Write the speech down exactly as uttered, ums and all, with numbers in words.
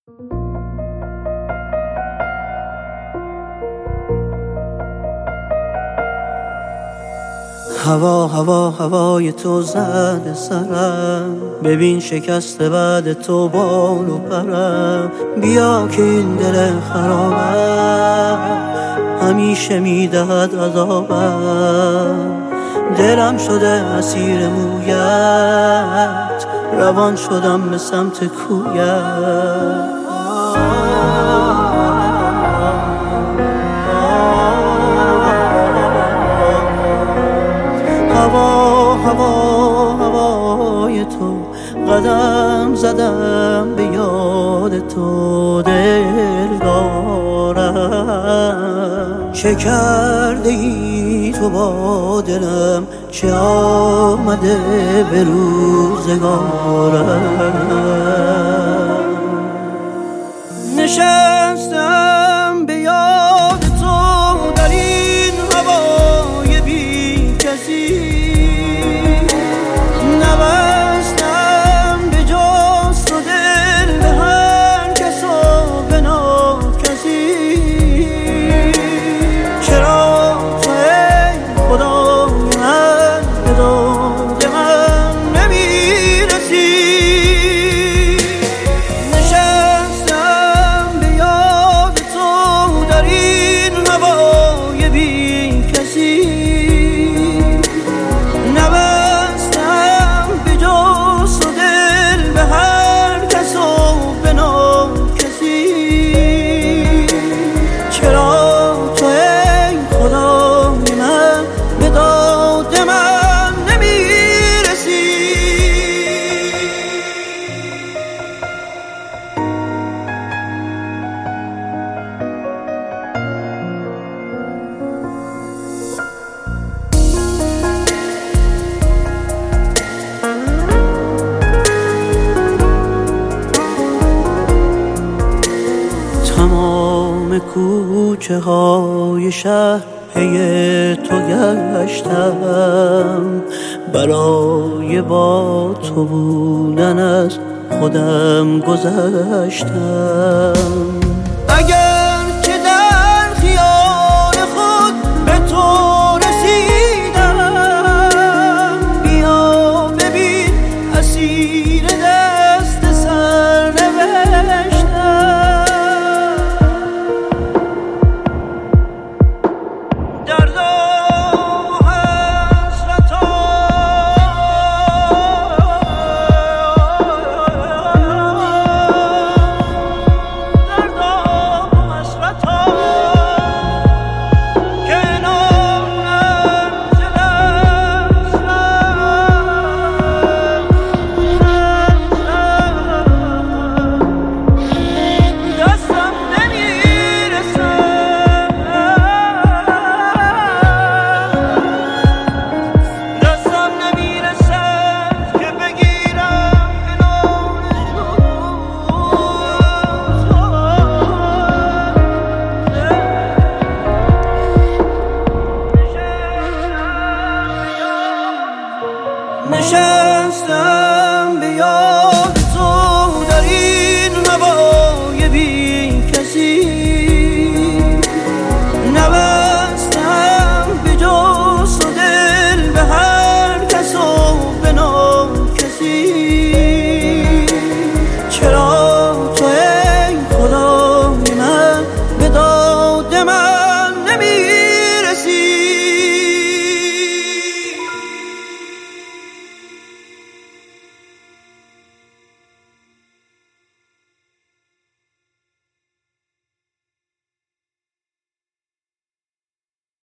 هوا هوا هوای تو زده سرم، ببین شکسته بعد تو بال و پرم. بیا که این دل خرابم همیشه میدهد عذابم. دلم شده اسیر مویت، روان شدم به سمت کویت. هوا هوا هوای تو، قدم زدم به یاد تو دلدارم. چه کرده ای تو با دلم، چه آمده به روزگارم. نشستم به یاد تو در این هوای بی کسی، نبستم به جز تو دل به هر کس و به ناکسی. چرا تو ای خدای من به داد من نمیرسی؟ نشستم به یاد تو در این هوای بی کسی، نبستم به جز تو دل به هر کس و به ناکسی. چرا تو ای خدای من به داد من نمیرسی؟ تمام کوچه های شهر پی تو گشتم، برای با تو بودن از خودم گذشتم. اگر که در خیال خود به تو رسیدم، بیا ببین اسیر دست سرنوشتم. درد و حسرتا درد و حسرتا کنارم ز دستم دستم نمیرسه. دستم نمیرسه که بگیرم نشستم به یاد تو در این هوای بی کسی، نبستم به جز تو دل به هر کس و به ناکسی. چرا تو ای خدای من به داد من